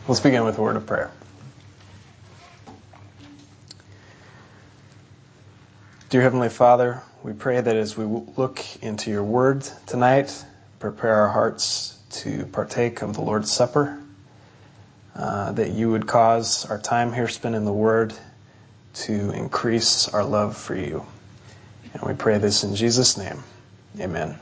Let's begin with a word of prayer. Dear Heavenly Father, we pray that as we look into your word tonight, prepare our hearts to partake of the Lord's Supper, that you would cause our time here spent in the word to increase our love for you. And we pray this in Jesus' name. Amen.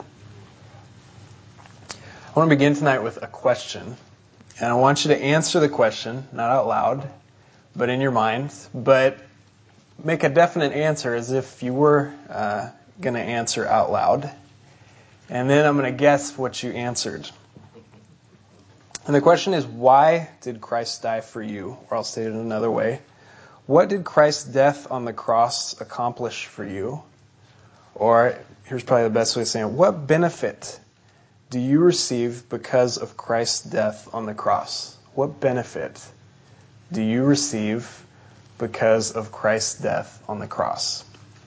I want to begin tonight with a question. And I want you to answer the question, not out loud, but in your mind. But make a definite answer as if you were going to answer out loud. And then I'm going to guess what you answered. And the question is, why did Christ die for you? Or I'll state it another way. What did Christ's death on the cross accomplish for you? Or here's probably the best way of saying it. What benefit do you receive because of Christ's death on the cross? What benefit do you receive because of Christ's death on the cross?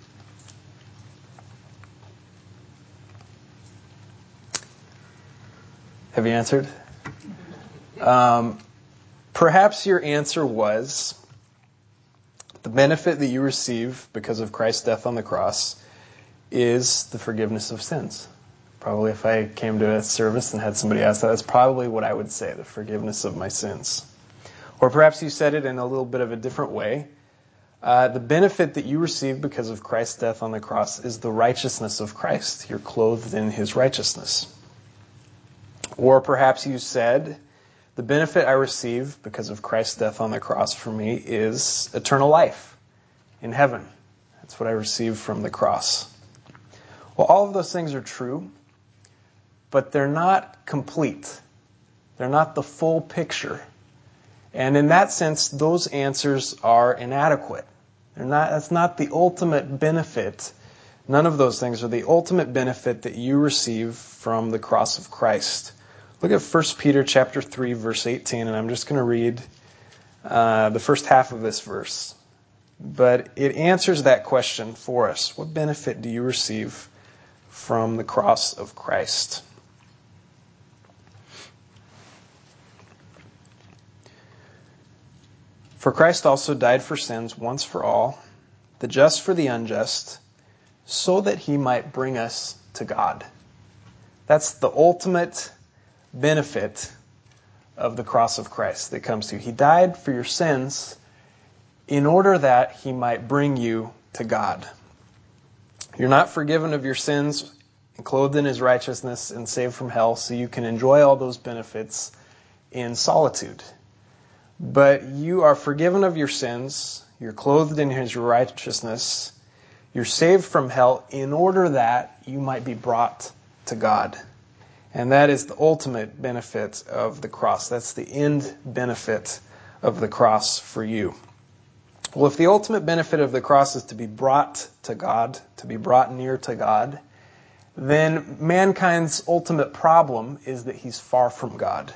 Have you answered? Perhaps your answer was the benefit that you receive because of Christ's death on the cross is the forgiveness of sins. Probably if I came to a service and had somebody ask that, that's probably what I would say, the forgiveness of my sins. Or perhaps you said it in a little bit of a different way. The benefit that you receive because of Christ's death on the cross is the righteousness of Christ. You're clothed in His righteousness. Or perhaps you said, the benefit I receive because of Christ's death on the cross for me is eternal life in heaven. That's what I receive from the cross. Well, all of those things are true, but they're not complete. They're not the full picture. And in that sense, those answers are inadequate. That's not the ultimate benefit. None of those things are the ultimate benefit that you receive from the cross of Christ. Look at 1 Peter chapter 3, verse 18, and I'm just going to read the first half of this verse. But it answers that question for us. What benefit do you receive from the cross of Christ? For Christ also died for sins once for all, the just for the unjust, so that He might bring us to God. That's the ultimate benefit of the cross of Christ that comes to you. He died for your sins in order that He might bring you to God. You're not forgiven of your sins and clothed in His righteousness and saved from hell, so you can enjoy all those benefits in solitude. But you are forgiven of your sins, you're clothed in His righteousness, you're saved from hell in order that you might be brought to God. And that is the ultimate benefit of the cross. That's the end benefit of the cross for you. Well, if the ultimate benefit of the cross is to be brought to God, to be brought near to God, then mankind's ultimate problem is that he's far from God.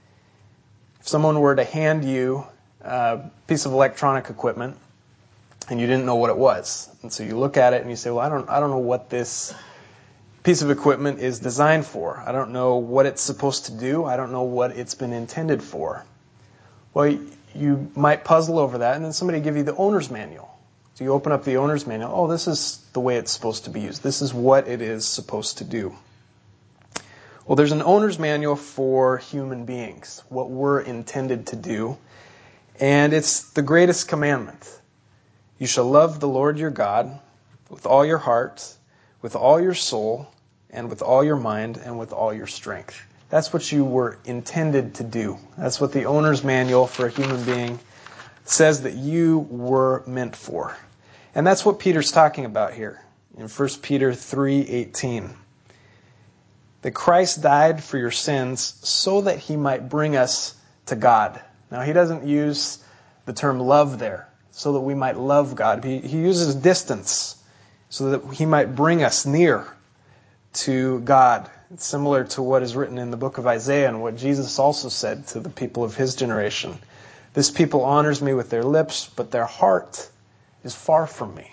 If someone were to hand you a piece of electronic equipment and you didn't know what it was, and so you look at it and you say, well, I don't know what this piece of equipment is designed for. I don't know what it's supposed to do. I don't know what it's been intended for. Well, you might puzzle over that, and then somebody give you the owner's manual. So you open up the owner's manual. Oh, this is the way it's supposed to be used. This is what it is supposed to do. Well, there's an owner's manual for human beings, what we're intended to do, and it's the greatest commandment. You shall love the Lord your God with all your heart, with all your soul, and with all your mind, and with all your strength. That's what you were intended to do. That's what the owner's manual for a human being says that you were meant for. And that's what Peter's talking about here in 1 Peter 3:18. That Christ died for your sins so that He might bring us to God. Now, he doesn't use the term love there, so that we might love God. He uses distance, so that He might bring us near to God. It's similar to what is written in the book of Isaiah and what Jesus also said to the people of His generation. This people honors me with their lips, but their heart is far from me.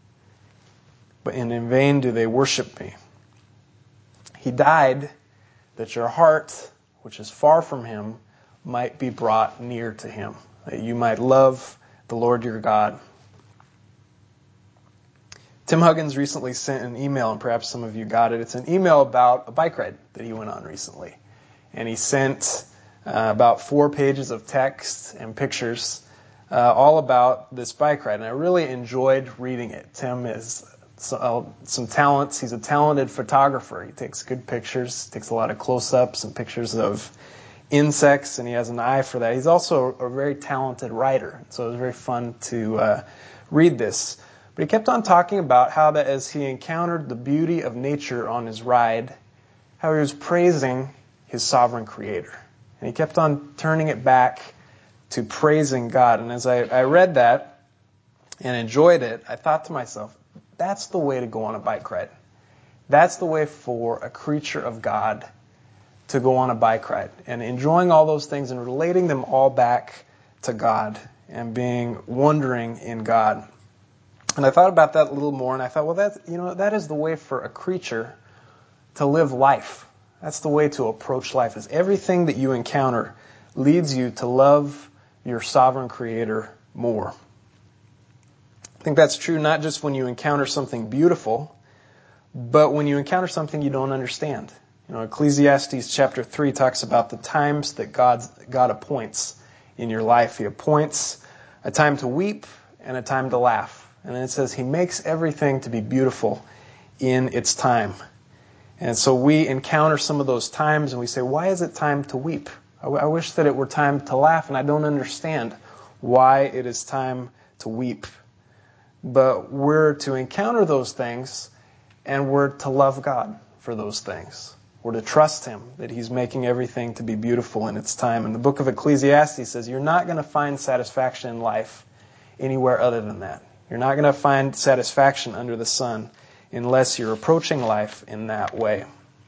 But in vain do they worship me. He died that your heart, which is far from Him, might be brought near to him, that you might love the Lord your God. Tim Huggins recently sent an email, and perhaps some of you got it. It's an email about a bike ride that he went on recently. And he sent about 4 pages of text and pictures all about this bike ride. And I really enjoyed reading it. Tim has some talents. He's a talented photographer. He takes good pictures, takes a lot of close-ups and pictures of insects, and he has an eye for that. He's also a very talented writer. So it was very fun to read this. But he kept on talking about how that as he encountered the beauty of nature on his ride, how he was praising his sovereign creator. And he kept on turning it back to praising God. And as I read that and enjoyed it, I thought to myself, that's the way to go on a bike ride. That's the way for a creature of God to go on a bike ride. And enjoying all those things and relating them all back to God and wondering in God. And I thought about that a little more, and I thought, well, that is the way for a creature to live life. That's the way to approach life, is everything that you encounter leads you to love your sovereign creator more. I think that's true not just when you encounter something beautiful, but when you encounter something you don't understand. Ecclesiastes chapter 3 talks about the times that God appoints in your life. He appoints a time to weep and a time to laugh. And then it says He makes everything to be beautiful in its time. And so we encounter some of those times and we say, why is it time to weep? I wish that it were time to laugh, and I don't understand why it is time to weep. But we're to encounter those things, and we're to love God for those things. We're to trust Him that He's making everything to be beautiful in its time. And the book of Ecclesiastes says you're not going to find satisfaction in life anywhere other than that. You're not going to find satisfaction under the sun unless you're approaching life in that way.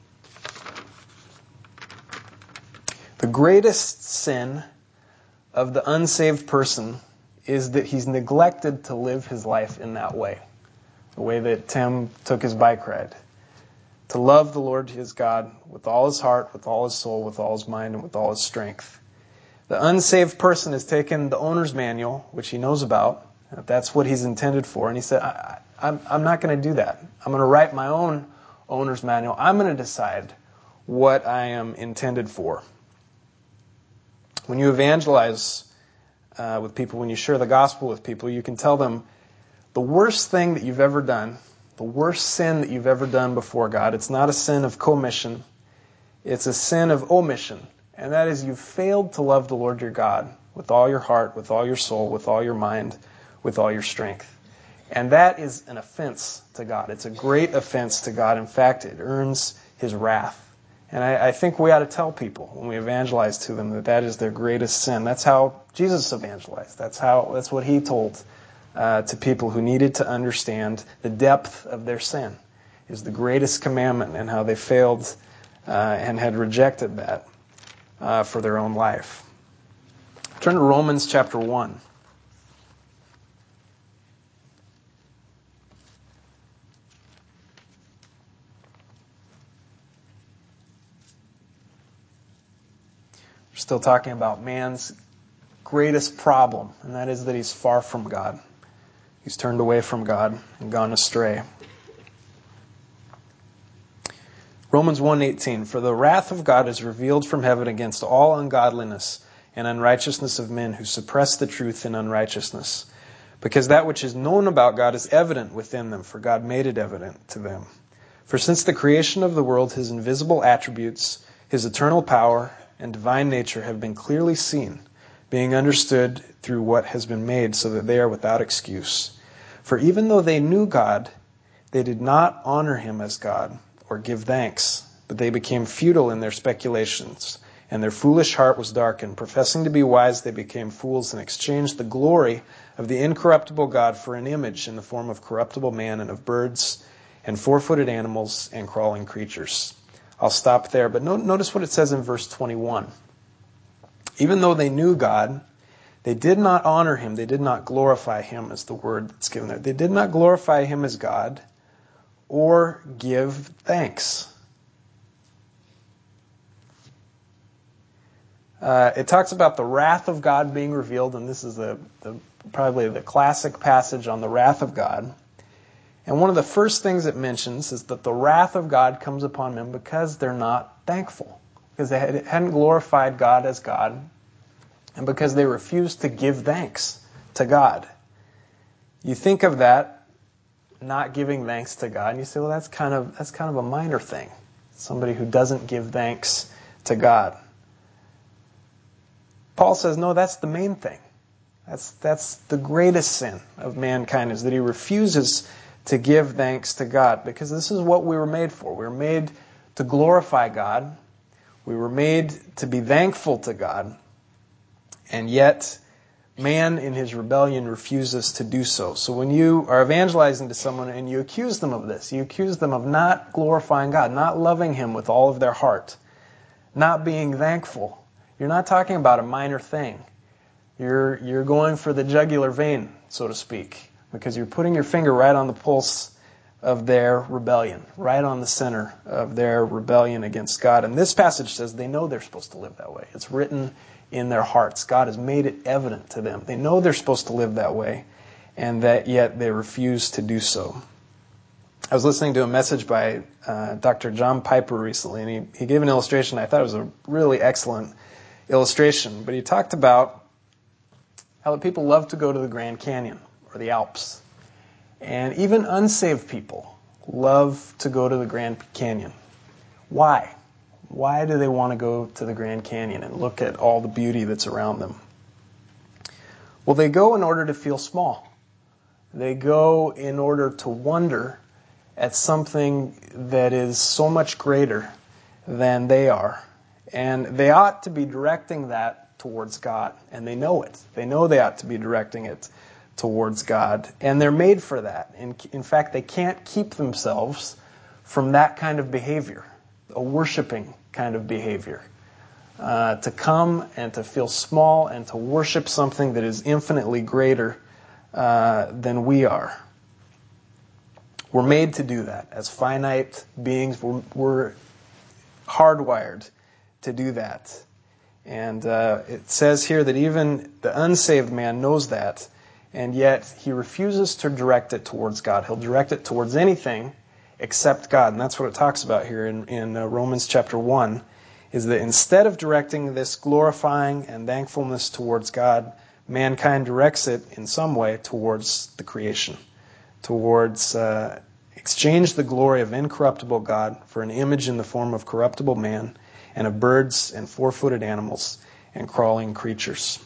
The greatest sin of the unsaved person is that he's neglected to live his life in that way. The way that Tim took his bike ride. To love the Lord his God with all his heart, with all his soul, with all his mind, and with all his strength. The unsaved person has taken the owner's manual, which he knows about. That's what he's intended for. And he said, I'm not going to do that. I'm going to write my own owner's manual. I'm going to decide what I am intended for. When you evangelize with people, when you share the gospel with people, you can tell them the worst thing that you've ever done, the worst sin that you've ever done before God, it's not a sin of commission, it's a sin of omission. And that is you've failed to love the Lord your God with all your heart, with all your soul, with all your mind, with all your strength. And that is an offense to God. It's a great offense to God. In fact, it earns His wrath. And I think we ought to tell people when we evangelize to them that is their greatest sin. That's how Jesus evangelized. That's what He told to people who needed to understand the depth of their sin. Is the greatest commandment, and how they failed and had rejected that for their own life. Turn to Romans chapter 1. We're still talking about man's greatest problem, and that is that he's far from God. He's turned away from God and gone astray. Romans 1:18, for the wrath of God is revealed from heaven against all ungodliness and unrighteousness of men who suppress the truth in unrighteousness. Because that which is known about God is evident within them, for God made it evident to them. For since the creation of the world, His invisible attributes, His eternal power, and divine nature have been clearly seen, being understood through what has been made, so that they are without excuse. For even though they knew God, they did not honor Him as God, or give thanks, but they became futile in their speculations, and their foolish heart was darkened. Professing to be wise, they became fools and exchanged the glory of the incorruptible God for an image in the form of corruptible man and of birds and four-footed animals and crawling creatures. I'll stop there, but notice what it says in verse 21. Even though they knew God, they did not honor Him. They did not glorify Him, as the word that's given there. They did not glorify Him as God or give thanks. It talks about the wrath of God being revealed, and this is probably the classic passage on the wrath of God. And one of the first things it mentions is that the wrath of God comes upon men because they're not thankful, because they hadn't glorified God as God, and because they refused to give thanks to God. You think of that, not giving thanks to God, and you say, well, that's kind of a minor thing. Somebody who doesn't give thanks to God. Paul says, no, that's the main thing. That's the greatest sin of mankind, is that he refuses to give thanks to God, because this is what we were made for. We were made to glorify God. We were made to be thankful to God. And yet, man in his rebellion refuses to do so. So when you are evangelizing to someone and you accuse them of this, you accuse them of not glorifying God, not loving Him with all of their heart, not being thankful, you're not talking about a minor thing. You're going for the jugular vein, so to speak, because you're putting your finger right on the pulse of their rebellion, right on the center of their rebellion against God. And this passage says they know they're supposed to live that way. It's written in their hearts. God has made it evident to them. They know they're supposed to live that way, and that yet they refuse to do so. I was listening to a message by Dr. John Piper recently, and he gave an illustration. I thought it was a really excellent illustration, but he talked about how the people love to go to the Grand Canyon or the Alps. And even unsaved people love to go to the Grand Canyon. Why? Why do they want to go to the Grand Canyon and look at all the beauty that's around them? Well, they go in order to feel small. They go in order to wonder at something that is so much greater than they are. And they ought to be directing that towards God. And they know it. They know they ought to be directing it towards God. And they're made for that. In fact, they can't keep themselves from that kind of behavior, a worshiping kind of behavior. To come and to feel small and to worship something that is infinitely greater than we are. We're made to do that. As finite beings, we're hardwired to do that. And it says here that even the unsaved man knows that, and yet he refuses to direct it towards God. He'll direct it towards anything except God. And that's what it talks about here in Romans chapter 1, is that instead of directing this glorifying and thankfulness towards God, mankind directs it in some way towards the creation, towards exchange the glory of incorruptible God for an image in the form of corruptible man, and of birds and four-footed animals and crawling creatures.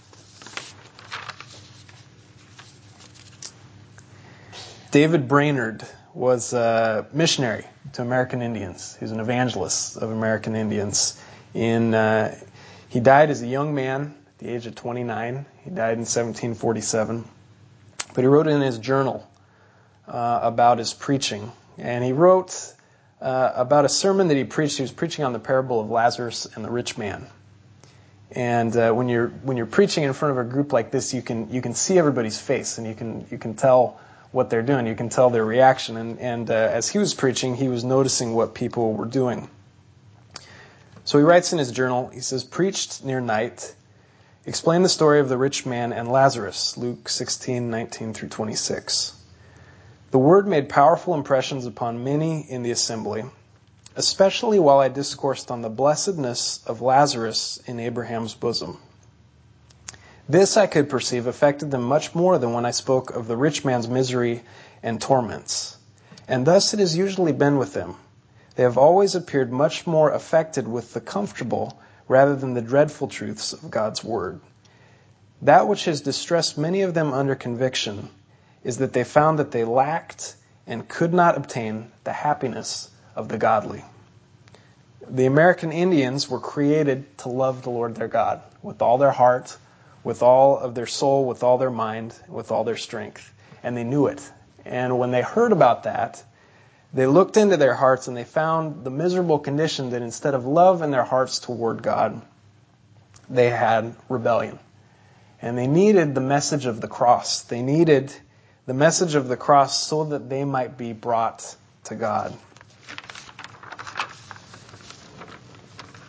David Brainerd was a missionary to American Indians. He was an evangelist of American Indians. He died as a young man at the age of 29. He died in 1747. But he wrote in his journal about his preaching. And he wrote about a sermon that he preached. He was preaching on the parable of Lazarus and the rich man. And when you're preaching in front of a group like this, you can see everybody's face, and you can tell what they're doing. You can tell their reaction. And as he was preaching, he was noticing what people were doing. So he writes in his journal, he says, "Preached near night, explain the story of the rich man and Lazarus," Luke 16:19 through 26. "The word made powerful impressions upon many in the assembly, especially while I discoursed on the blessedness of Lazarus in Abraham's bosom. This, I could perceive, affected them much more than when I spoke of the rich man's misery and torments. And thus it has usually been with them. They have always appeared much more affected with the comfortable rather than the dreadful truths of God's word. That which has distressed many of them under conviction is that they found that they lacked and could not obtain the happiness of the godly." The American Indians were created to love the Lord their God with all their heart, with all of their soul, with all their mind, with all their strength. And they knew it. And when they heard about that, they looked into their hearts and they found the miserable condition that instead of love in their hearts toward God, they had rebellion. And they needed the message of the cross. They needed the message of the cross so that they might be brought to God. So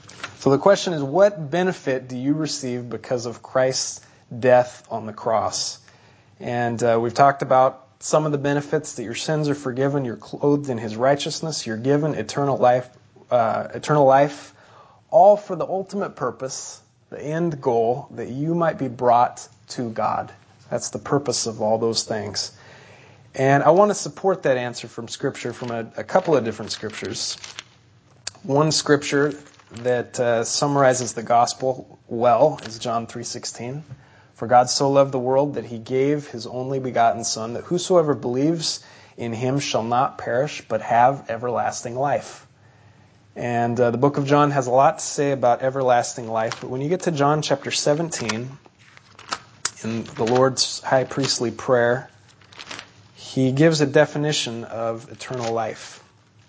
So the question is, what benefit do you receive because of Christ's death on the cross? And we've talked about some of the benefits, that your sins are forgiven, you're clothed in His righteousness, you're given eternal life, all for the ultimate purpose, the end goal, that you might be brought to God. That's the purpose of all those things. And I want to support that answer from Scripture, from a couple of different Scriptures. One Scripture that summarizes the gospel well is John 3:16. For God so loved the world that He gave His only begotten Son, that whosoever believes in Him shall not perish, but have everlasting life. And the book of John has a lot to say about everlasting life, but when you get to John chapter 17, in the Lord's high priestly prayer, He gives a definition of eternal life.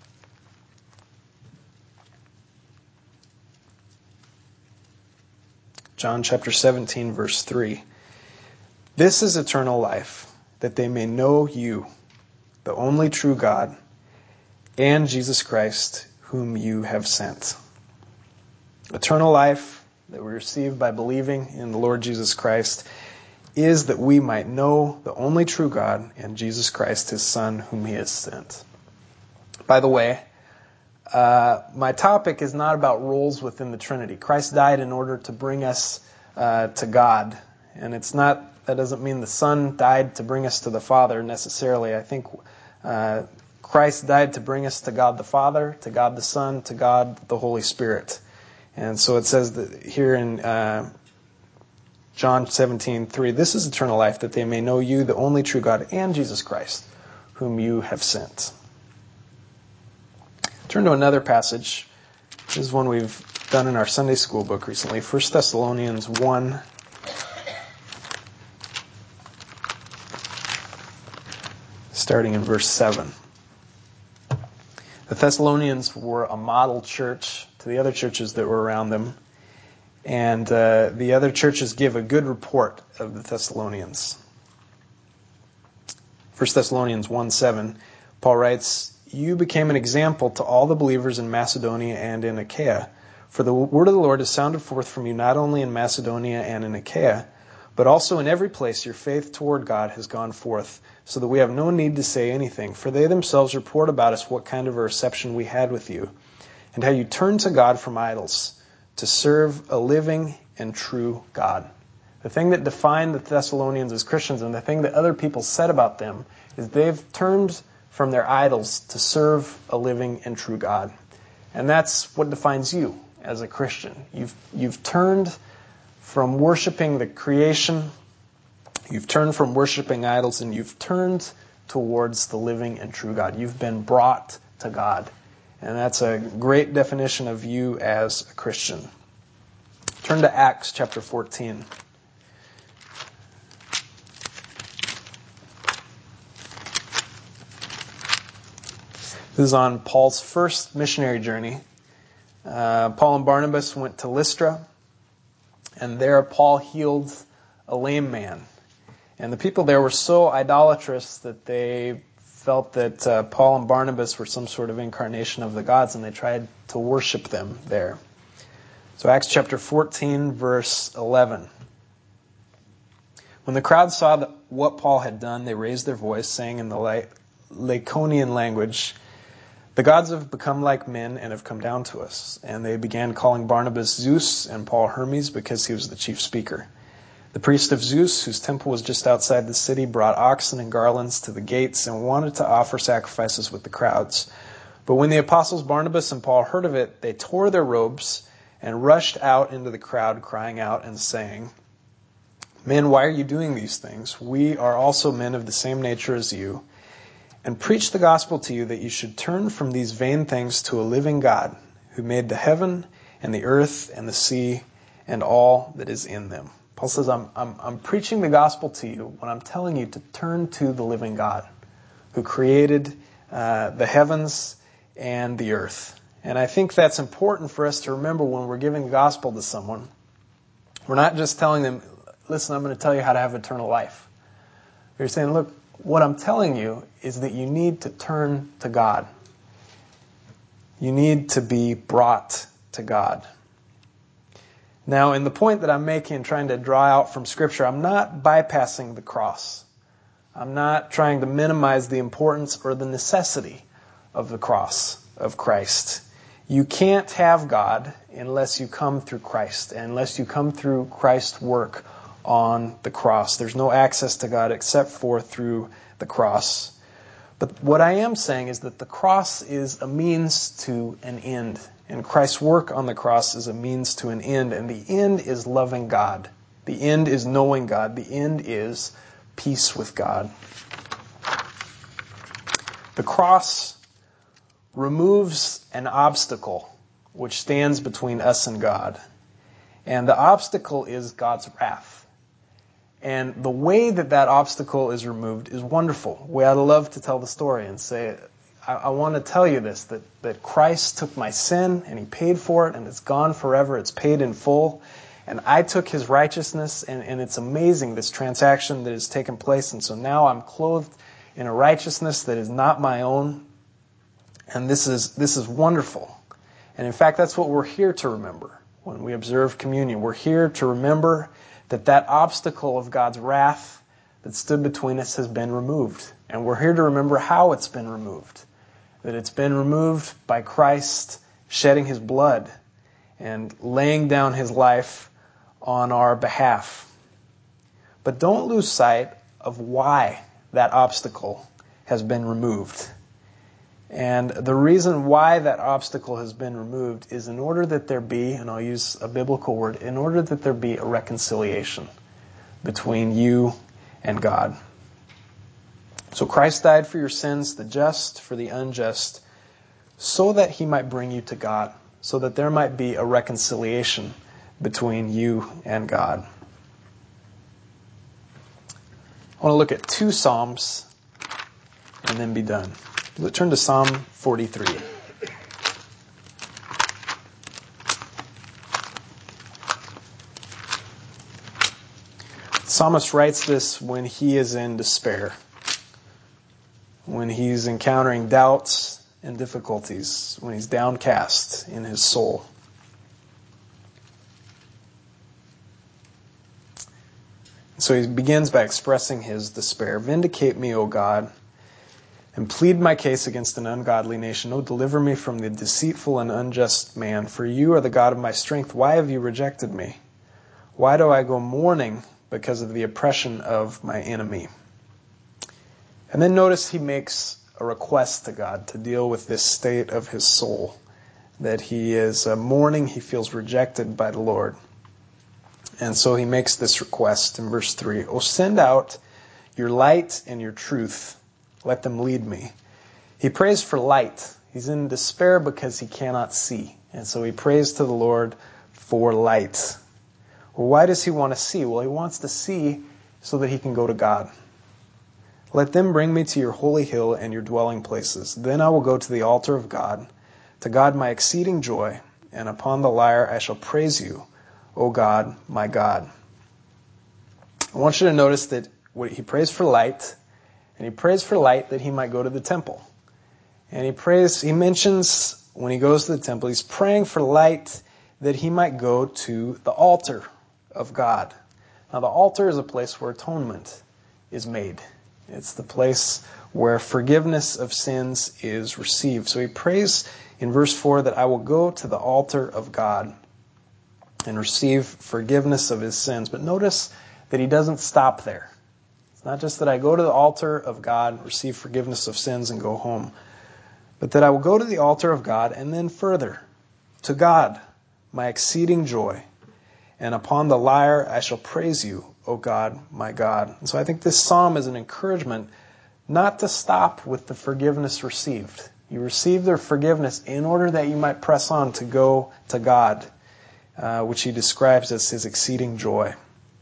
John chapter 17, verse 3. This is eternal life, that they may know you, the only true God, and Jesus Christ, whom you have sent. Eternal life that we receive by believing in the Lord Jesus Christ is that we might know the only true God and Jesus Christ, His Son, whom He has sent. By the way, my topic is not about roles within the Trinity. Christ died in order to bring us to God. And that doesn't mean the Son died to bring us to the Father necessarily. I think Christ died to bring us to God the Father, to God the Son, to God the Holy Spirit. And so it says that here in John 17:3, this is eternal life, that they may know you, the only true God, and Jesus Christ, whom you have sent. Turn to another passage. This is one we've done in our Sunday school book recently, 1 Thessalonians 1. Starting in verse 7. The Thessalonians were a model church to the other churches that were around them. And the other churches give a good report of the Thessalonians. 1 Thessalonians 1:7, Paul writes, you became an example to all the believers in Macedonia and in Achaia. For the word of the Lord has sounded forth from you not only in Macedonia and in Achaia, but also in every place your faith toward God has gone forth, so that we have no need to say anything. For they themselves report about us what kind of a reception we had with you, and how you turned to God from idols, to serve a living and true God. The thing that defined the Thessalonians as Christians, and the thing that other people said about them, is they've turned from their idols to serve a living and true God. And that's what defines you as a Christian. You've turned from worshiping the creation, you've turned from worshiping idols, and you've turned towards the living and true God. You've been brought to God. And that's a great definition of you as a Christian. Turn to Acts chapter 14. This is on Paul's first missionary journey. Paul and Barnabas went to Lystra, and there Paul healed a lame man. And the people there were so idolatrous that they felt that Paul and Barnabas were some sort of incarnation of the gods, and they tried to worship them there. So Acts chapter 14, verse 11. When the crowd saw what Paul had done, they raised their voice, saying in the Lycaonian language, the gods have become like men and have come down to us. And they began calling Barnabas Zeus and Paul Hermes because he was the chief speaker. The priest of Zeus, whose temple was just outside the city, brought oxen and garlands to the gates and wanted to offer sacrifices with the crowds. But when the apostles Barnabas and Paul heard of it, they tore their robes and rushed out into the crowd, crying out and saying, men, why are you doing these things? We are also men of the same nature as you, and preach the gospel to you that you should turn from these vain things to a living God, who made the heaven and the earth and the sea and all that is in them. Paul says, I'm preaching the gospel to you when I'm telling you to turn to the living God, who created the heavens and the earth. And I think that's important for us to remember when we're giving the gospel to someone. We're not just telling them, listen, I'm going to tell you how to have eternal life. You're saying, look, what I'm telling you is that you need to turn to God. You need to be brought to God. Now, in the point that I'm making, trying to draw out from Scripture, I'm not bypassing the cross. I'm not trying to minimize the importance or the necessity of the cross of Christ. You can't have God unless you come through Christ, and unless you come through Christ's work on the cross. There's no access to God except for through the cross. But what I am saying is that the cross is a means to an end. And Christ's work on the cross is a means to an end. And the end is loving God. The end is knowing God. The end is peace with God. The cross removes an obstacle which stands between us and God. And the obstacle is God's wrath. And the way that that obstacle is removed is wonderful. We ought to love to tell the story and say, I want to tell you this, that Christ took my sin and He paid for it and it's gone forever. It's paid in full. And I took His righteousness and it's amazing, this transaction that has taken place. And so now I'm clothed in a righteousness that is not my own. And this is wonderful. And in fact, that's what we're here to remember when we observe communion. We're here to remember that obstacle of God's wrath that stood between us has been removed. And we're here to remember how it's been removed. That it's been removed by Christ shedding His blood and laying down His life on our behalf. But don't lose sight of why that obstacle has been removed. And the reason why that obstacle has been removed is in order that there be, and I'll use a biblical word, in order that there be a reconciliation between you and God. So Christ died for your sins, the just for the unjust, so that He might bring you to God, so that there might be a reconciliation between you and God. I want to look at 2 Psalms and then be done. Let's turn to Psalm 43. The psalmist writes this when he is in despair, when he's encountering doubts and difficulties, when he's downcast in his soul. So he begins by expressing his despair. Vindicate me, O God, and plead my case against an ungodly nation. Oh, deliver me from the deceitful and unjust man, for you are the God of my strength. Why have you rejected me? Why do I go mourning because of the oppression of my enemy? And then notice he makes a request to God to deal with this state of his soul, that he is mourning, he feels rejected by the Lord. And so he makes this request in verse 3. Oh, send out your light and your truth. Let them lead me. He prays for light. He's in despair because he cannot see. And so he prays to the Lord for light. Well, why does he want to see? Well, he wants to see so that he can go to God. Let them bring me to your holy hill and your dwelling places. Then I will go to the altar of God, to God my exceeding joy, and upon the lyre I shall praise you, O God, my God. I want you to notice that he prays for light, and he prays for light that he might go to the temple. And he mentions when he goes to the temple, he's praying for light that he might go to the altar of God. Now the altar is a place where atonement is made. It's the place where forgiveness of sins is received. So he prays in verse 4 that I will go to the altar of God and receive forgiveness of his sins. But notice that he doesn't stop there. It's not just that I go to the altar of God, receive forgiveness of sins, and go home, but that I will go to the altar of God and then further, to God, my exceeding joy, and upon the lyre I shall praise you, O God, my God. And so I think this psalm is an encouragement not to stop with the forgiveness received. You receive their forgiveness in order that you might press on to go to God, which he describes as his exceeding joy.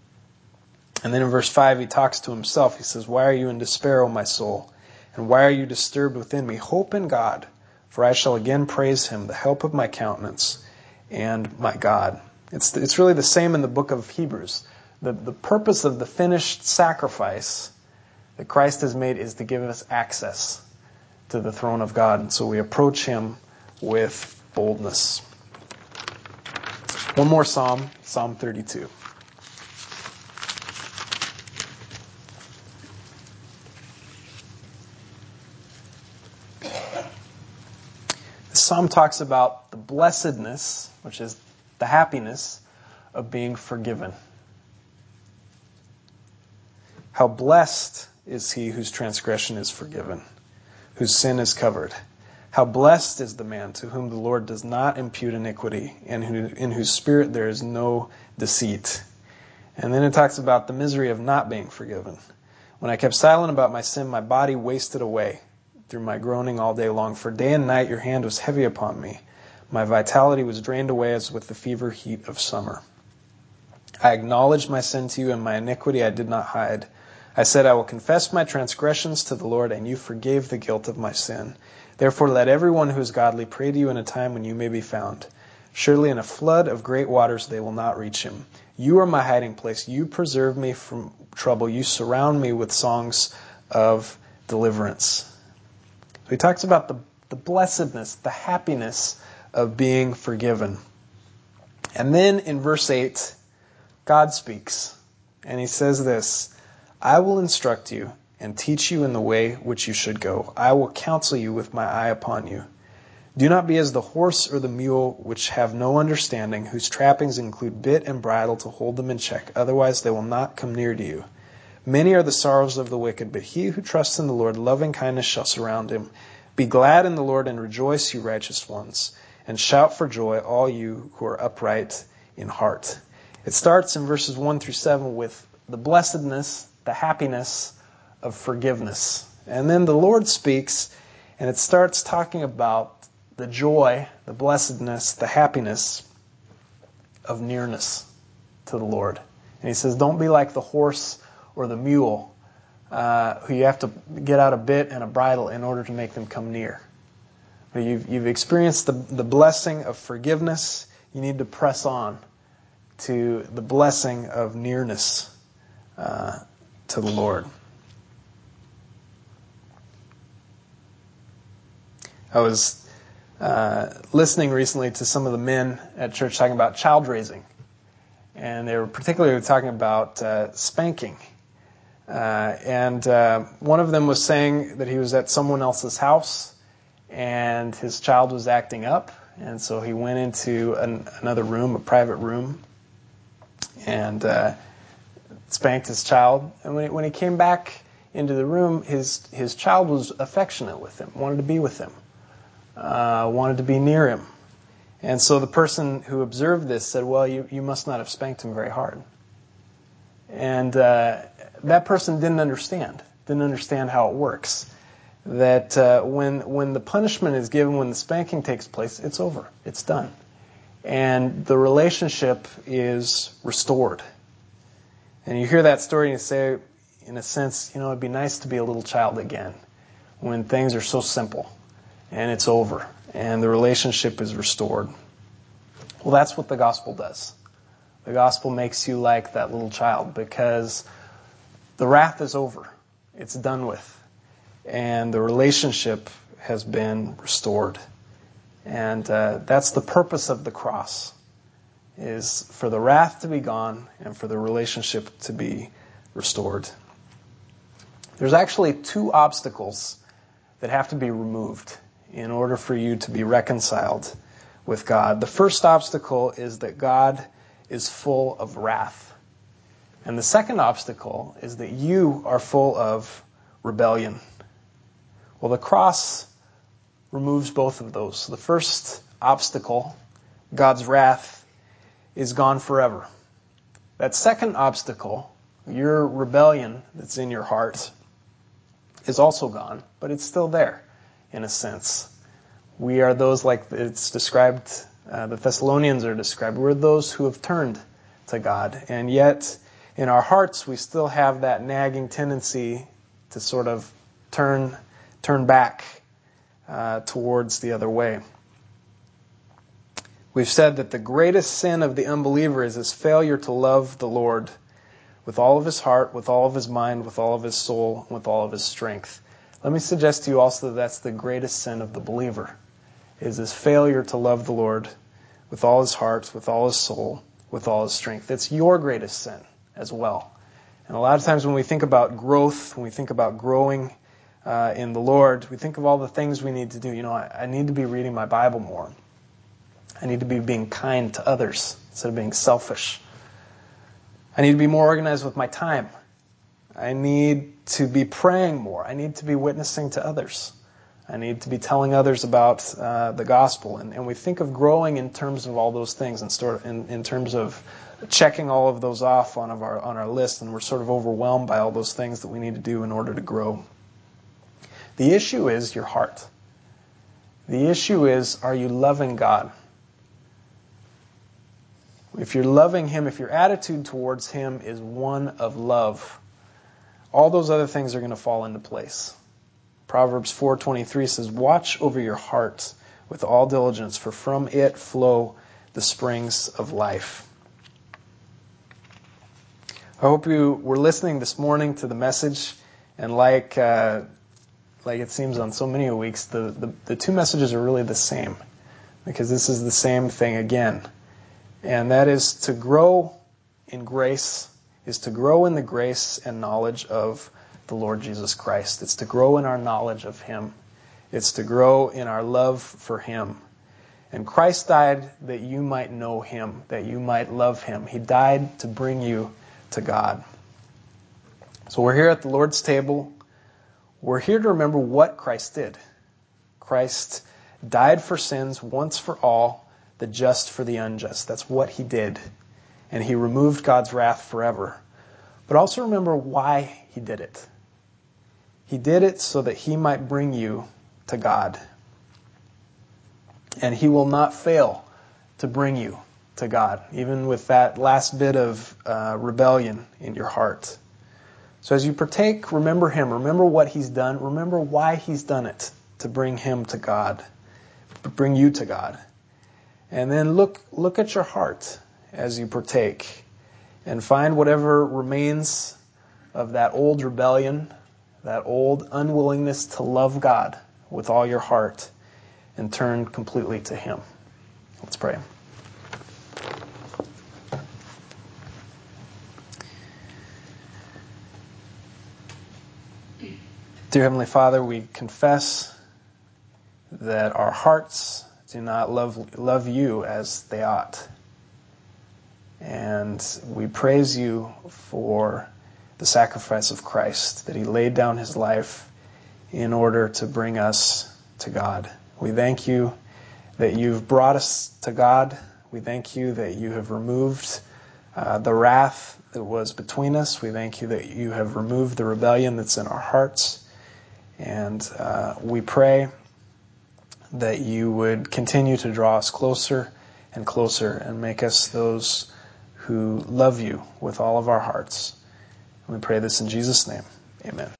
And then in verse 5, he talks to himself. He says, why are you in despair, O my soul? And why are you disturbed within me? Hope in God, for I shall again praise him, the help of my countenance and my God. It's really the same in the book of Hebrews. The purpose of the finished sacrifice that Christ has made is to give us access to the throne of God. And so we approach him with boldness. One more psalm, Psalm 32. The psalm talks about the blessedness, which is the happiness of being forgiven. How blessed is he whose transgression is forgiven, whose sin is covered. How blessed is the man to whom the Lord does not impute iniquity, and in whose spirit there is no deceit. And then it talks about the misery of not being forgiven. When I kept silent about my sin, my body wasted away through my groaning all day long. For day and night your hand was heavy upon me. My vitality was drained away as with the fever heat of summer. I acknowledged my sin to you, and my iniquity I did not hide. I said, I will confess my transgressions to the Lord, and you forgave the guilt of my sin. Therefore let everyone who is godly pray to you in a time when you may be found. Surely in a flood of great waters they will not reach him. You are my hiding place. You preserve me from trouble. You surround me with songs of deliverance. So he talks about the blessedness, the happiness of being forgiven. And then in verse 8, God speaks. And he says this, I will instruct you and teach you in the way which you should go. I will counsel you with my eye upon you. Do not be as the horse or the mule, which have no understanding, whose trappings include bit and bridle to hold them in check. Otherwise they will not come near to you. Many are the sorrows of the wicked, but he who trusts in the Lord, loving kindness shall surround him. Be glad in the Lord and rejoice, you righteous ones, and shout for joy, all you who are upright in heart. It starts in verses 1 through 7 with the blessedness, the happiness of forgiveness. And then the Lord speaks, and it starts talking about the joy, the blessedness, the happiness of nearness to the Lord. And he says, don't be like the horse or the mule, who you have to get out a bit and a bridle in order to make them come near. But you've experienced the blessing of forgiveness. You need to press on to the blessing of nearness to the Lord. I was listening recently to some of the men at church talking about child raising. And they were particularly talking about spanking. And one of them was saying that he was at someone else's house and his child was acting up. And so he went into another room, a private room, and spanked his child. And when he came back into the room, his child was affectionate with him, wanted to be with him, wanted to be near him. And so the person who observed this said, well, you must not have spanked him very hard. And that person didn't understand how it works. That when the punishment is given, when the spanking takes place, it's over. It's done. And the relationship is restored. And you hear that story and you say, in a sense, it'd be nice to be a little child again when things are so simple and it's over and the relationship is restored. Well, that's what the gospel does. The gospel makes you like that little child because the wrath is over. It's done with. And the relationship has been restored. And that's the purpose of the cross, is for the wrath to be gone and for the relationship to be restored. There's actually two obstacles that have to be removed in order for you to be reconciled with God. The first obstacle is that God is full of wrath. And the second obstacle is that you are full of rebellion. Well, the cross removes both of those. The first obstacle, God's wrath, is gone forever. That second obstacle, your rebellion that's in your heart, is also gone, but it's still there, in a sense. We are those, like it's described, the Thessalonians are described, we're those who have turned to God. And yet, in our hearts, we still have that nagging tendency to sort of turn back towards the other way. We've said that the greatest sin of the unbeliever is his failure to love the Lord with all of his heart, with all of his mind, with all of his soul, with all of his strength. Let me suggest to you also that that's the greatest sin of the believer, is his failure to love the Lord with all his heart, with all his soul, with all his strength. It's your greatest sin as well. And a lot of times when we think about growth, when we think about growing in the Lord, we think of all the things we need to do. I need to be reading my Bible more. I need to be being kind to others instead of being selfish. I need to be more organized with my time. I need to be praying more. I need to be witnessing to others. I need to be telling others about the gospel. And we think of growing in terms of all those things, and in terms of checking all of those off on our list, and we're sort of overwhelmed by all those things that we need to do in order to grow. The issue is your heart. The issue is, are you loving God? If you're loving Him, if your attitude towards Him is one of love, all those other things are going to fall into place. Proverbs 4:23 says, "Watch over your heart with all diligence, for from it flow the springs of life." I hope you were listening this morning to the message, and like it seems on so many weeks, the two messages are really the same, because this is the same thing again. And that is to grow in grace, is to grow in the grace and knowledge of the Lord Jesus Christ. It's to grow in our knowledge of Him. It's to grow in our love for Him. And Christ died that you might know Him, that you might love Him. He died to bring you to God. So we're here at the Lord's table. We're here to remember what Christ did. Christ died for sins once for all, the just for the unjust. That's what He did. And He removed God's wrath forever. But also remember why He did it. He did it so that He might bring you to God. And He will not fail to bring you to God, even with that last bit of rebellion in your heart. So as you partake, remember Him. Remember what He's done. Remember why He's done it, to bring Him to God, to bring you to God. And then look at your heart as you partake, and find whatever remains of that old rebellion, that old unwillingness to love God with all your heart, and turn completely to Him. Let's pray. Dear Heavenly Father, we confess that our hearts do not love you as they ought. And we praise you for the sacrifice of Christ, that He laid down His life in order to bring us to God. We thank you that you've brought us to God. We thank you that you have removed the wrath that was between us. We thank you that you have removed the rebellion that's in our hearts. And we pray that you would continue to draw us closer and closer and make us those who love you with all of our hearts. And we pray this in Jesus' name. Amen.